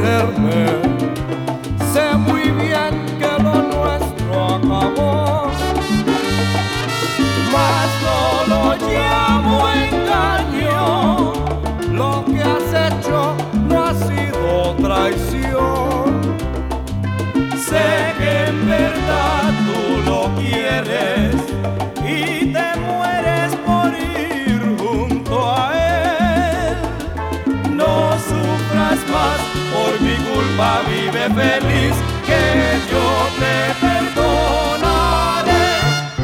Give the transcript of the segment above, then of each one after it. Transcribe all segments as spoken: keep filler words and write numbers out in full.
quererme. Sé muy bien que lo nuestro acabó, mas no lo llamo engaño. Lo que has hecho no ha sido traición. Sé que en verdad tú lo quieres y te mueres por ir junto a él. No sufras más por mi culpa, vive feliz, que yo te perdonaré.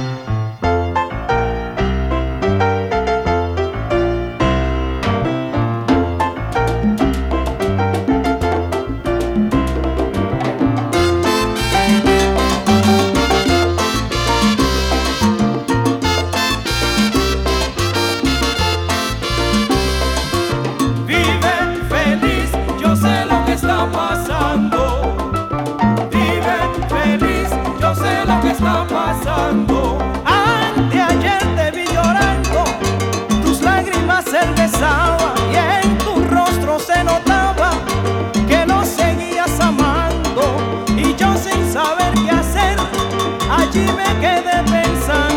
Está pasando. Anteayer te vi llorando, tus lágrimas él besaba y en tu rostro se notaba que lo seguías amando. Y yo sin saber qué hacer, allí me quedé pensando.